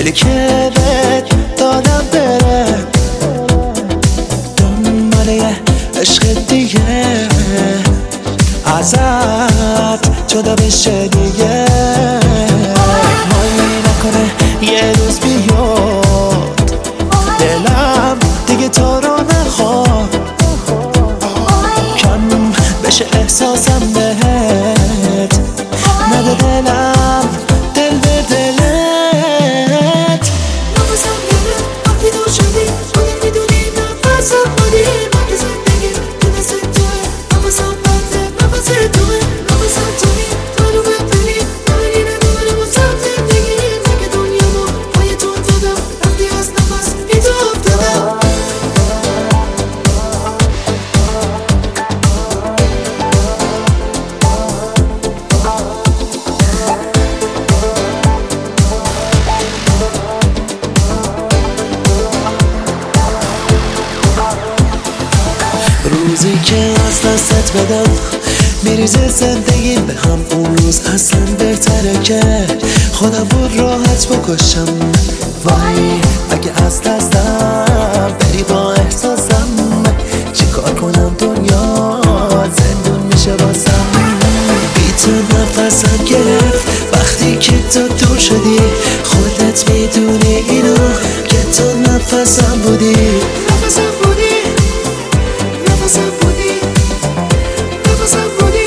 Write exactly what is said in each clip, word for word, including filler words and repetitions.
خیلی که بهت دادم بره دنبال یه عشق دیگه ازت جدا بشه دیگه مایی نکنه یه روز بیاد دلم دیگه تو رو نخواد کم بشه احساسم بهت نده دلم دل به دلت نفسم گره وقتی دور شدی خودت میدونی نفسم بودی من که زندگی تو دست توه نفسم بنده نفس توه نفسم توی منو ببینی ببینی نداره واسم زندگی من که دنیامو پای تو افتادم رفتی از نفس بی تو افتادم روزی که از دستت بدم میریزه زندگی به هم اون روز اصلا بهتره که خودم بود راحت بکشم وای اگه از دستم بری با احساسم چی کار کنم دنیا زندون میشه بازم بی تو نفسم گرفت وقتی که تو دور شدی خودت میدونی اینو که تو نفسم بودی نفسم بودی نفسم بودی نفسم بودی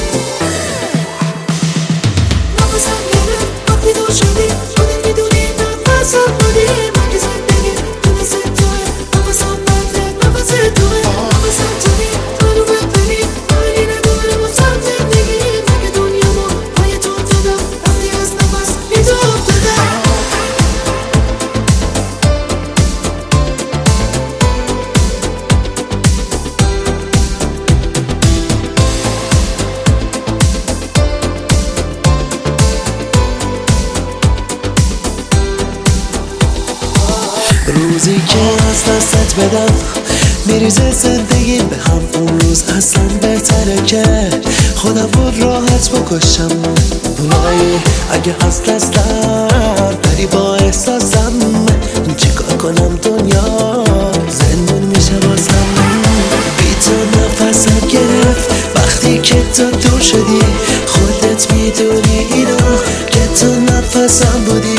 نفسم گرفت وقتی دور شدی خودت میدونی نفسم بودی من که زندگی تو دست توه نفسم بنده نفس توه نفسم توی منو ببینی ببینی نداره واسم زندگی من که دنیامو پای تو افتادم رفتی از نفس بی تو افتادم روزی که از دستت بدم میریزه زندگی به هم اون روز اصلا بهتره که خودم بود راحت بکشم وای اگه از دستم بری با احساسم چیکار کنم دنیا زندون میشه بازم بی تو نفسم گرفت وقتی که تو دور شدی خودت میدونی اینو که تو نفسم بودی